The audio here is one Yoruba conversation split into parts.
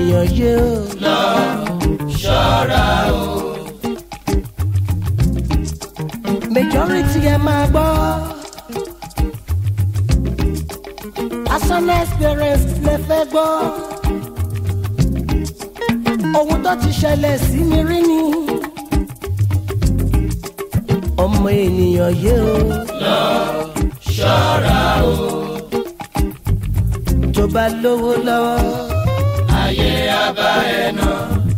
ènìyàn yé o. lọ ṣọ́ra o. majority ẹ máa gbọ́. personal experience lè fẹ́ gbọ́. ohun tó ti ṣẹlẹ̀ sí mi rí ni. ọmọ ènìyàn yé o. lọ ṣọ́ra o. tó bá lówó lọ́wọ́. ayé abá ẹ nà.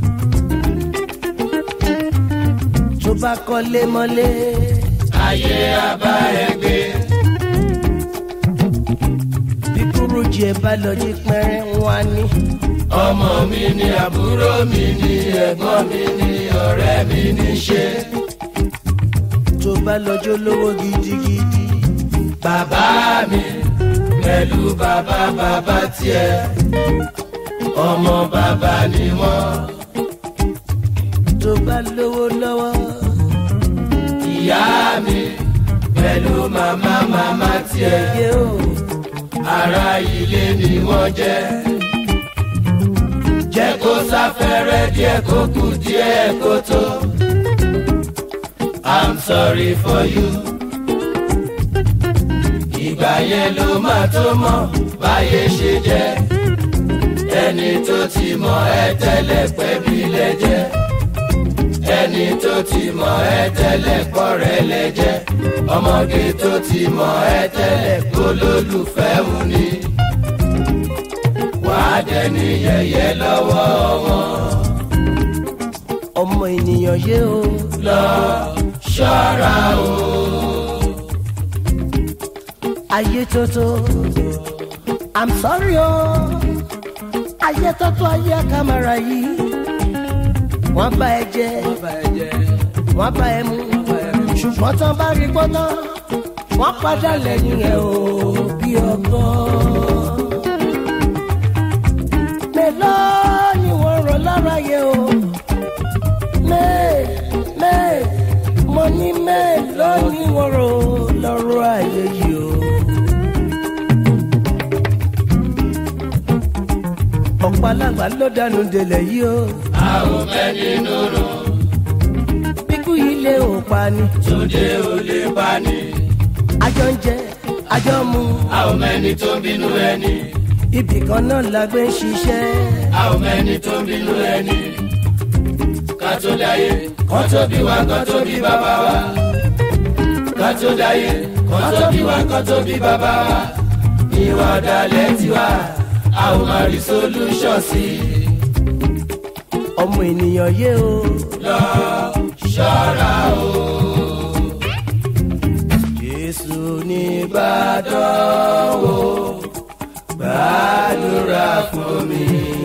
tó bá kọ́lé mọ́lé. ayé abá ẹ gbé. bí kúrújì ẹ bá lọ jí pẹ́rẹ́ wá ní. ọmọ mi ni àbúrò mi ni ẹ̀gbọ́n mi ni ọ̀rẹ́ mi ní ṣe. tó bá lọ́jọ́ lówó gidigidi. bàbá mi pẹ̀lú bàbá tiẹ̀ ọmọ bàbá ni wọ́n. tó bá lówó lọ́wọ́. ìyá mi pẹ̀lú màmá tiẹ̀ yé o. ará ilé ni wọ́n jẹ́. jẹ́ kó sáfẹ́rẹ́ díẹ̀ kó kù díẹ̀ kó tó. I'm sorry for you. ìgbà yẹn ló máa tó mọ̀ báyé ṣe jẹ́. ẹni tó ti mọ̀ ẹ́ tẹ́lẹ̀ pẹ́bí lẹ́jẹ́. ẹni tó ti mọ̀ ẹ́ tẹ́lẹ̀ pọ̀rẹ́ lẹ́jẹ́. ọmọge tó ti mọ̀ ẹ́ tẹ́lẹ̀ kólólùfẹ́ wù ní. wàá dẹni yẹ̀yẹ́ lọ́wọ́ wọn. ọmọ ènìyàn yé o. lọ ṣọ́ra o. ayé tótó. I'm sorry o. ayé tótó ayé àkàmàrà yìí. wọ́n bá ẹ jẹ. wọ́n bá ẹ mú. ṣùgbọ́n tán bá rí gbọ́dọ̀. wọ́n padà lẹ́yìn ẹ̀ o bí ọgbọ́n. mélòó ni wọ́n rọ lára yẹ o. mo ní mélòó ni wọ́n rọ lọ́rọ̀ ayé yìí o. ọ̀pọ̀ alágbà ló dànù délẹ̀ yìí o. a ò fẹ́ nínú rò. bíkú yìí lé ò pa ni. Túndé ò lè pa ni. àjọ ń jẹ àjọ mu. a ò mẹ́ni tó ń bínú ẹni. ibì kan náà la gbé ń ṣiṣẹ́. a ò mẹ́ni tó ń bínú ẹni. ká tó dáyé kán tó bí wa kán tó bí bàbá wa. ká tó dáyé kán tó bí wa kán tó bí bàbá wa. ìwà ọ̀dàlẹ̀ tiwa a ò máa rí solution sí. ọmọ ènìyàn yé o. lọ ṣọ́ra o. Jésù ní gbàdánwò gbàdúrà fún mi.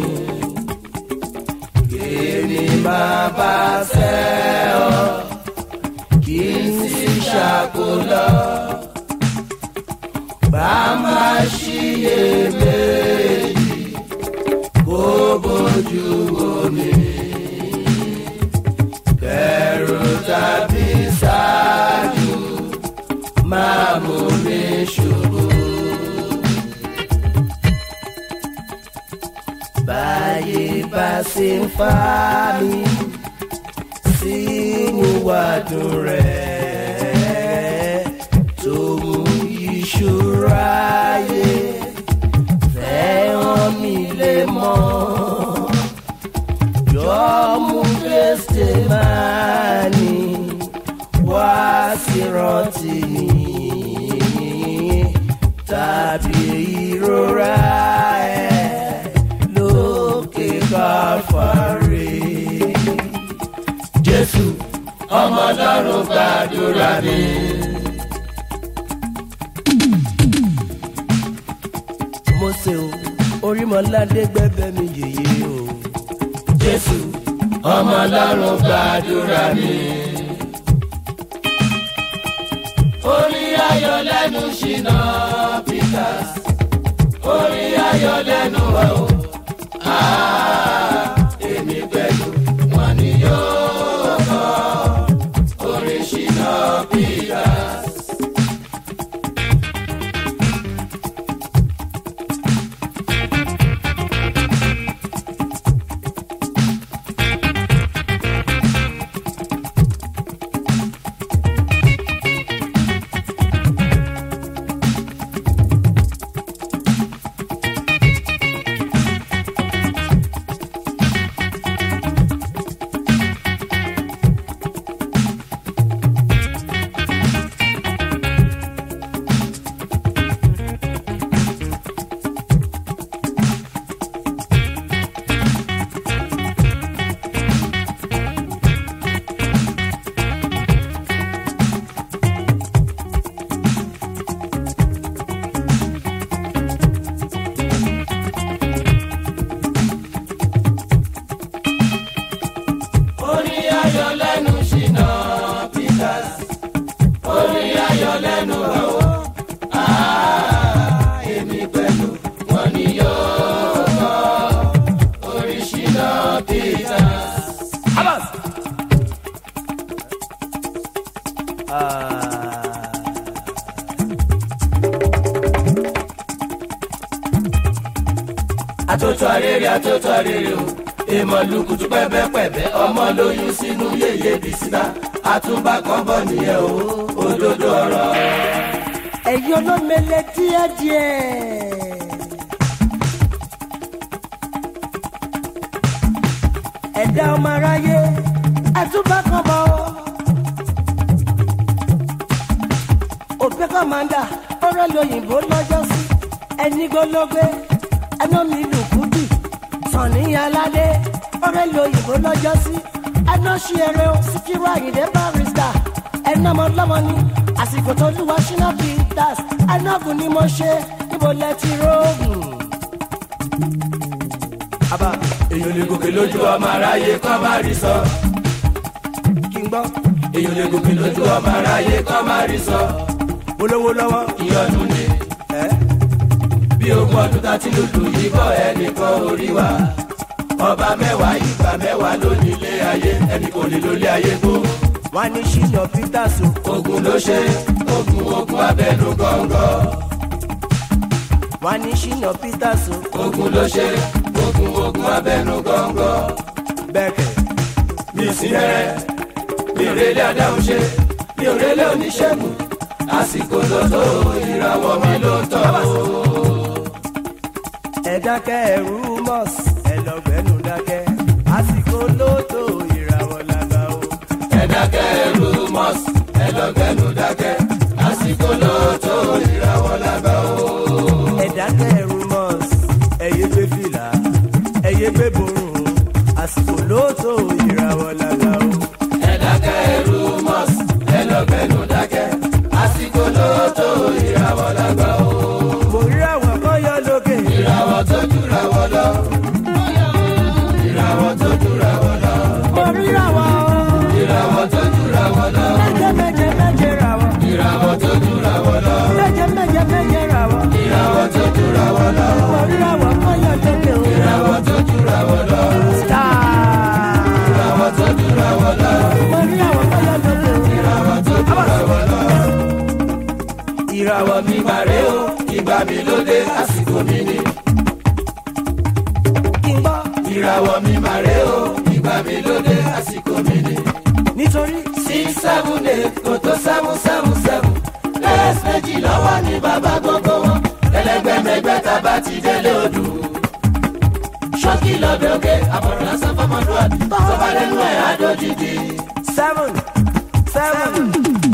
Kémi máa bá ṣẹ̀ ọ́ kí n sì ṣàkólọ́. Bá má ṣiyèméjì kó bójú wo mi. Kẹ̀rù tàbí ṣáájú máa mú mi ṣubú. Báyé bá ṣe ń fà mí sínú wàdùn rẹ̀ tó mú ìṣúra ayé fẹ́ràn mi lè mọ̀. Jọ mú Kristi máa ní wá sí rántí mi tàbí ìrora ẹ̀ lókè Kálífárì. Jésù ọmọ Ọlọ́run gbàdúrà mi. Mósè o Orímọládé gbẹ́bẹ́ mi yèyé o. Jésù ọmọ Ọlọ́run gbàdúrà mi. Orin ayọ̀ lẹ́nu Ṣínà Peters. Orin ayọ̀ lẹ́nu wa o. Èmi pẹ̀lú wọn ni yóò kọ orin Ṣínà Peters. Àtòtò arére o èèmọ̀ lukutu pẹ́pẹ́pẹ́pẹ́ ọmọ lóyún sínú yéye bìsítà àtúbà kan bọ̀ nìyẹn o òdodo ọ̀rọ̀. ẹ̀yin olómele díẹ̀díẹ̀. ẹ̀dá ọmọ aráyé àtúbà kan bọ̀. òpè kọ́mándà ọ̀rẹ́ lóyìnbó lọ́jọ́ sí ẹni gbólógbé ẹnu mi lùkúdì sànni aládé ọ̀rẹ́ lóyìnbó lọ́jọ́ sí ẹnu ṣiyẹrẹ Síkírù Àyìndé barrister ẹnu ọmọ lọ́mọ ni àsìkò tó lùwà Ṣínà Peters ẹnu ọ̀gùn ni mo ṣe níbo lẹ ti rógùn. àbá èèyàn lè gòkè lójú ọmọ aráyé kọ́ má rí sọ. kí n gbọ́. èèyàn lè gòkè lójú ọmọ aráyé kọ́ má rí sọ. olówó lọ́wọ́. ìyọnu ni bí ogún ọdún tá ti lùlù yìí bọ̀ ẹnìkan orí wa. ọba mẹ́wàá ìgbà mẹ́wàá ló ní ilé ayé ẹnì kò lè lólé ayé tó. wọ́n ní Ṣínà Peters o. ogun ló ṣe ogun abẹ́nú gọ́ngọ́. wọ́n ní Ṣínà Peters o. ogun ló ṣe ogun abẹ́nú gọ́ngọ́. bẹ́ẹ̀kẹ́. mi ò sí rẹ̀ mi ò rélé adáhùn ṣe mi ò rélé oníṣègùn àsìkò lọ́tọ̀ ìràwọ̀ mi ló ń tọ́ o. ẹ dákẹ́ ẹ̀rú mọ́s ẹ lọ́gbẹ́nu dákẹ́ àsìkò lóòótọ́ ìràwọ̀ làgbà o. ẹ dákẹ́ ẹ̀rú mọ́s ẹ lọ́gbẹ́nu dákẹ́ àsìkò lóòótọ́ ìràwọ̀ làgbà o. ẹ dákẹ́ ẹ̀rú mọ́s ẹ yé gbé fìlà ẹ yé gbé borùn àsìkò lóòótọ́ ìràwọ̀ làgbà o. ẹ dákẹ́ ẹ̀rú mọ́s ẹ lọ́gbẹ́nu dákẹ́ àsìkò lóòótọ́ ìràwọ̀ làgbà o. mo rí àwọn kan yọ lókè. ìràwọ̀ tó jùra wọ lọ. ìràwọ̀ tó jùra wọ lọ. mo rí àwọn. ìràwọ̀ tó jùra wọ lọ. méje ràwọ̀. ìràwọ̀ tó jùra wọ lọ. méje ràwọ̀. ìràwọ̀ tó jùra wọ lọ. mo rí àwọn kan yọ lókè o. ìràwọ̀ tó jùra wọ lọ. ìràwọ̀ tó jùra wọ lọ. mo rí àwọn kan yọ lókè o. ìràwọ̀ tó jùra wọ lọ. ìràwọ̀ mi màrè o ìgbà mi ló dé àsìkò mi ni. kí n gbọ́. ìràwọ̀ mi màrè o ìgbà mi ló dé àsìkò mi ni. nítorí 6 7 8 kò tó 7 7 7 lẹ́ẹ̀sì méjì lọ́wọ́ ní bàbá gbogbo wọn ẹlẹgbẹ́mẹgbẹ́ tá a bá ti délé odù. ṣọ́kì lọ́bẹ̀ òkè àbọ̀rọ̀ lásán fọmọdún àti sọ́ba lẹ́nu ẹ̀ àdójìdì. 7 7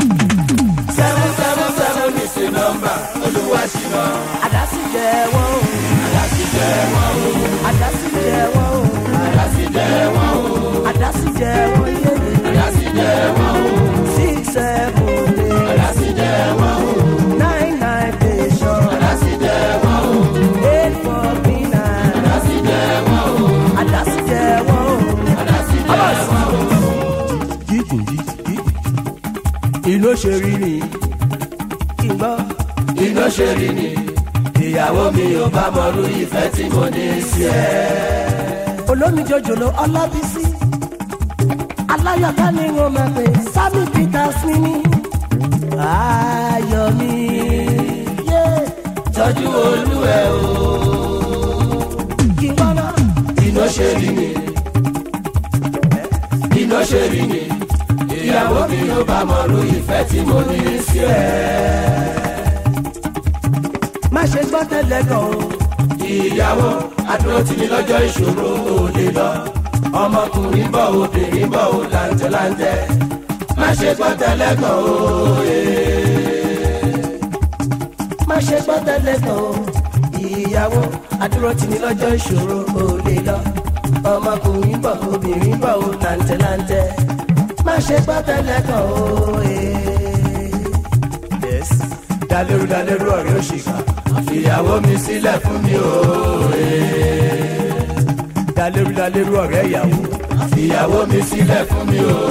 7 is a number olúwa ṣìnà. àdásí jẹ wọ́n o. àdásí jẹ wọ́n o. àdásí jẹ wọ́n o. àdásí jẹ wọ́n o. àdásí jẹ wọ́n yé. àdásí jẹ wọ́n o. 6 7 8 àdásí jẹ wọ́n o. 9 9 station. àdásí jẹ wọ́n o. 8 4 9. àdásí jẹ wọ́n o. àdásí jẹ wọ́n o. àdásí jẹ wọ́n o. ìlú ṣe rí ni kí n gbọ́. iná ṣe rí ni ìyàwó mi ò bá mọrú ìfẹ́ tí mo ní sí ẹ. olómi jòjòló Ọlábísí aláyọ̀ká ni wọ́n máa pè Sammy Peters ní ní ayọ̀ mi. tọ́jú olúwẹ̀ o. kí n gbọ́ náà. iná ṣe rí ni iná ṣe rí ni ìyàwó mi ò bá mọrú ìfẹ́ tí mo ní sí ẹ. má ṣe gbọ́ tẹ́lẹ̀ gan o. ìyàwó adúró tì ní lọ́jọ́ ìṣòro ò lè lọ ọmọkùnrin bọ̀ obìnrin bọ̀ ò láńtẹ́láńtẹ́ má ṣe gbọ́ tẹ́lẹ̀ gan o. má ṣe gbọ́ tẹ́lẹ̀ gan o. ìyàwó adúró tì ní lọ́jọ́ ìṣòro ò lè lọ ọmọkùnrin bọ̀ obìnrin bọ̀ ò láńtẹ́láńtẹ́ má ṣe gbọ́ tẹ́lẹ̀ gan o. dalérú ọ̀rẹ́ òṣìkà ìyàwó mi sílẹ̀ fún mi o. dalérú ọ̀rẹ́ ìyàwó ìyàwó mi sílẹ̀ fún mi o.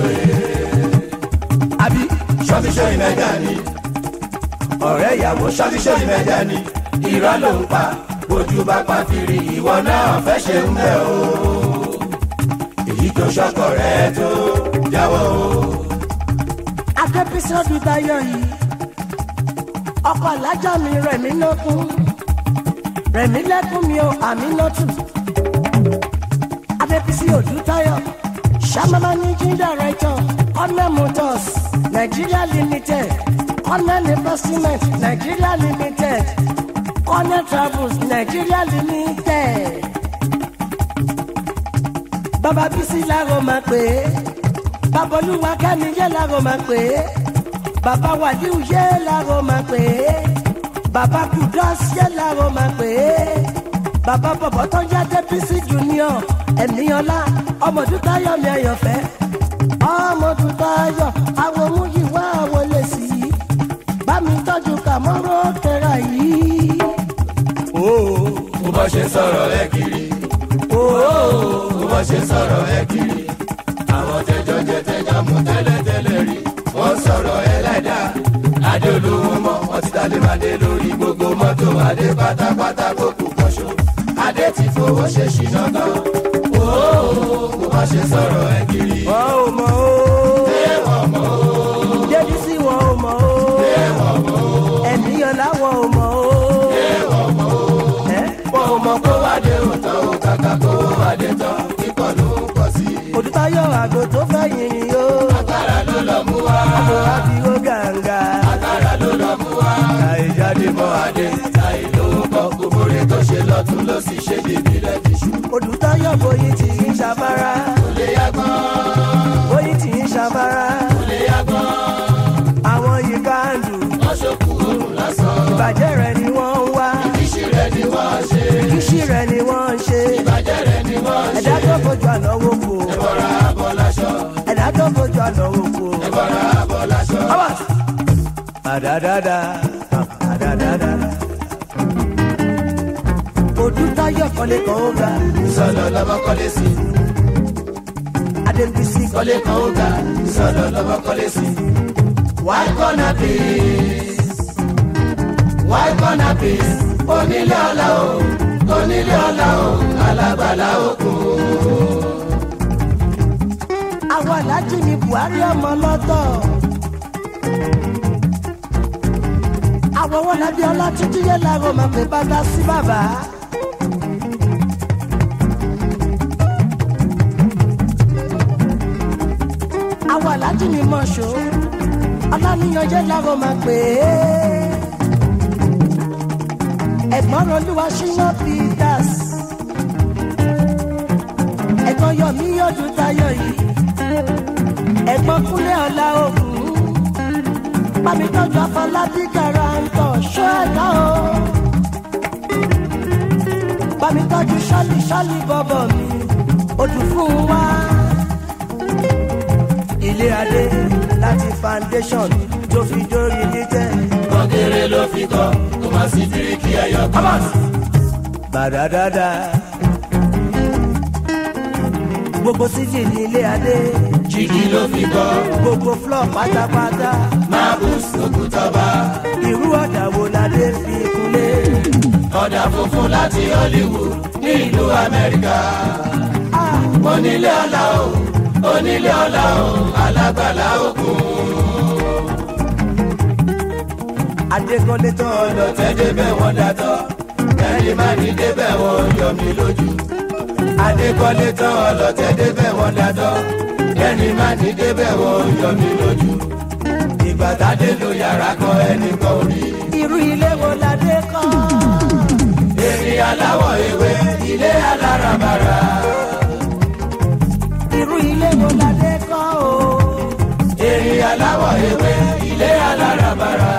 àbí ṣọ́fíṣọ́ ìmẹ́jà ni ọ̀rẹ́ ìyàwó ṣọ́fíṣọ́ ìmẹ́jà ni irọ́ ló ń pa ojú bá pa fìrí ìwọ náà fẹ́ ṣe ń bẹ̀ o. èyí tó ṣọkọ rẹ tó jáwọ́ o. akẹ́písọ́dù tayọ yìí ọkọ̀ alájà mi rẹ̀ mí lókun Rẹ̀mí lẹ́kún mi ò Àmínátù. Adébísí Odútáyọ̀. Ṣàmàmà Managing Director Cornell Motors Nigeria Limited. Cornell Investment Nigeria Limited. Cornell Travels Nigeria Limited. Bàbá Bísí lárò máa pè é. Bàbá Olúwa Kẹ́mi yé lárò máa pè é. Bàbá Wàdíù yé lárò máa pè é. Bàbá Kudus yé lárò máa pè é. Bàbá bọ̀bọ̀ tó jẹ́ Débísí Junior Ẹ̀míọ́lá Ọmọdútáyọ̀ mi àyànfẹ́. Ọmọdútáyọ̀ àwọn Múyìwá àwọn lè sí i. Bá mi tọ́jú Kàmọ́rọ́ kẹra yìí. Bó bá ṣe sọ̀rọ̀ ẹ kiri. Bó bá ṣe sọ̀rọ̀ ẹ kiri. Àwọn tẹjọ jẹ tẹjọ mú tẹ́lẹ̀tẹ́lẹ̀ rí. Wọ́n sọ̀rọ̀ ẹ láìdá. Adé olówó mọ́, wọ́n ti tàlé màdé lórí gbogbo mọ́tò. Adé pátápátá kó kú kọ́ṣọ́. Adé ti fowó ṣe ṣìnà tán. Bó bá ṣe sọ̀rọ̀ ẹ kiri. Wọ́n ò mọ̀ o. Wọ́n mọ̀ o. Débísí wọn ò mọ̀ o. Wọ́n mọ̀ o. Ẹ̀míọ́lá wọn ò mọ̀ o. Wọ́n mọ̀ o. Wọ́n ò mọ̀ kó wá dé òótọ́ o. Kàkà kó wá dé tán. Kíkọ́ ló ń pọ̀ sí i. Odútáyọ̀ àgò tó fẹ́ yìn ni o. Àkàrà ló lọ mú wá. Àgò àfi ó gàǹgà. Àkàrà ló lọ mú wá. Táyé jáde mọ́ adé. Táyé lówó kọ́ kòmórè tó ṣe lọ́tún ló sì ṣe bíbí lẹ́kìṣù. Odútáyọ̀ bóyin tì í ṣàbára. Kò lè yàgbọ́n. Bóyin tì í ṣàbára. Kò lè yàgbọ́n. Àwọn yìí káàdù. Wọ́n ṣokùn oòrùn lásán. Ìbàjẹ́ rẹ̀ ni wọ́n ń wá. Ìkíṣì rẹ̀ ni wọ́n ṣe. Ìkíṣì rẹ̀ ni wọ́n ń ṣe. Ìbàjẹ́ rẹ̀ ni wọ́n ṣe. Ẹ̀dá tó fojú àná wò kó. Ẹ̀bọ̀ra abọ́ láṣọ. Ẹ̀dá tó fojú àná wò kó. Ẹ̀bọ̀ra abọ́ láṣọ. Àdàdàdà. Àdàdàdà. Odútáyọ̀ kọ́lé kan ó ga. Sọ̀lọ̀ lọ́mọ kọ́lé sí. Adébísí Kọ́lé kan ó ga. Sọ̀lọ̀ lọ́mọ kọ́lé sí. Why gonna peace? Why gonna peace? Onílé ọlá o, onílé ọlá o, alágbàlá òkun. àwọn aláàjì ní Buhari ọmọ lọ́tọ̀. àwọn wọn lábí ọlá títí yẹn láàárọ̀ máa pè bàtà sí bàbá. àwọn aláàjì ní mọ̀ṣọ́ ọlánìyànjẹ́ láàárọ̀ máa pè é. ẹ̀gbọ́n Olúwa Ṣínà Peters. ẹ̀gbọ́n Yọ̀mí Odútáyọ̀ yìí. ẹ̀gbọ́n Kúnlé ọ̀la ògùn. Bámi tọ́jú Afọlábí Garanto ṣọ́ ẹ̀dá o. Bámi tọ́jú ṣọ́lì bọ́bọ̀ mi, odù fún wa. Ilé adé láti foundation tó fi dórí dídẹ́. Kọ́kẹ́rẹ́ ló fi kọ́, kó má sí bíríkì ẹyọ kan. Bàdàdàdà. Gbogbo síjì ní ilé adé. Jígí ló fi kọ́. Gbogbo flọ̀ pátápátá. Marbles Ògùntọ́ba. Irú ọ̀dà wo ládé fi kúnlé? Ọ̀dà funfun láti Hollywood ní ìlú Amẹ́ríkà. Onílé ọlá o, onílé ọlá o, alágbàlá òkun. Adékọ́lé tán Ọlọ́tẹ̀ débẹ̀ wọ́n dátọ́, ẹni má ní débẹ̀ wọ́n yọ mí lójú. Adékọ́lé tán ọlọ́tẹ̀ débẹ̀ wọ́n dátọ́, ẹni má ní débẹ̀ wọ́n yọ mí lójú. Ìgbà tádé lo yàrá kan ẹnìkan ò rí. irú ilé wo ládé kọ́? Èrè aláwọ̀ ewé, ilé aláràbarà. Irú ilé wo ládé kọ́ o? Èrè aláwọ̀ ewé, ilé aláràbarà.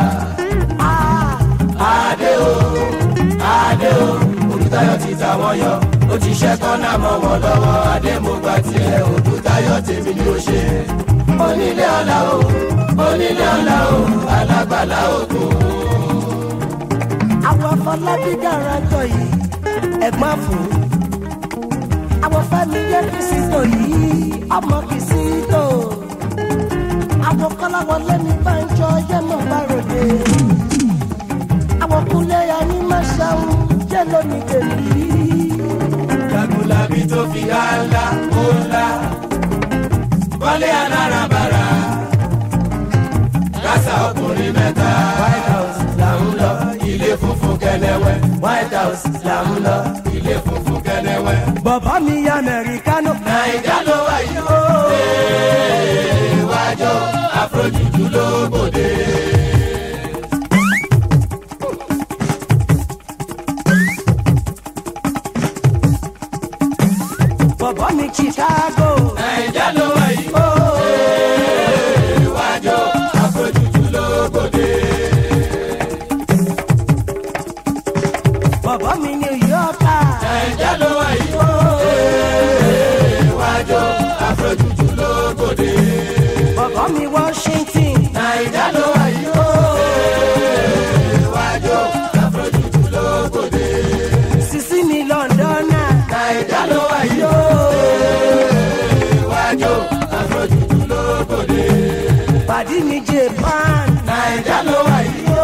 Adé o, Adé o, Odútáyọ̀ ti ta wọ́n yọ. Ó ti ṣẹ́ kọ́nà mọ́ wọn lọ́wọ́. Adé mo gba tiẹ̀, Odútáyọ̀ tèmi ni ó ṣe. Onílé ọlá o, onílé ọlá o, alágbàlá òkun. Àwọn Afọlábí Garanto yìí ẹ̀gbọ́n fún. Àwọn Fẹ́mi yẹ Kìsìtò yìí ọmọ Kìsìtò. Àwọn Kọ́láwọlé ní Bánjọ Yẹ́mọ̀ Báròdé. Àwọn Kúnlé Anímáṣáhùn jẹ́ lónìí tèmi. Jagunlabi tó fi hàlà ó ńlá. Wálé aláràbarà. Kásá ọkùnrin mẹ́ta. White House là ń lọ. ilé funfun kẹnẹwẹ White House là ń lọ ilé funfun kẹnẹwẹ. bàbá mi ya Amẹ́ríkánò. Naija ló wà yìí ó. wájọ Afrojuju ló gbòde. bàbá mi Chicago. Naija ló wà yìí ó. wájọ Afrojuju ló gbòde. bàbá mi New York. Naija ló wà yìí ó. wájọ Afrojuju ló gbòde. bàbá mi Washington. Naija ló wà yìí ó. wájọ Afrojuju ló gbòde. sisi mi London. Naija ló wà yìí ó. wájọ Afrojuju ló gbòde. pàdí mi Japan. Naija ló wà yìí ó.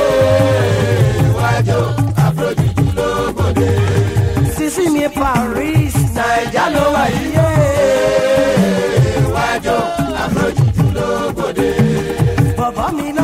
wájọ Afrojuju ló gbòde. sisi mi Paris. Naija ló wà yìí ó. wájọ Afrojuju ló gbòde. bàbá mi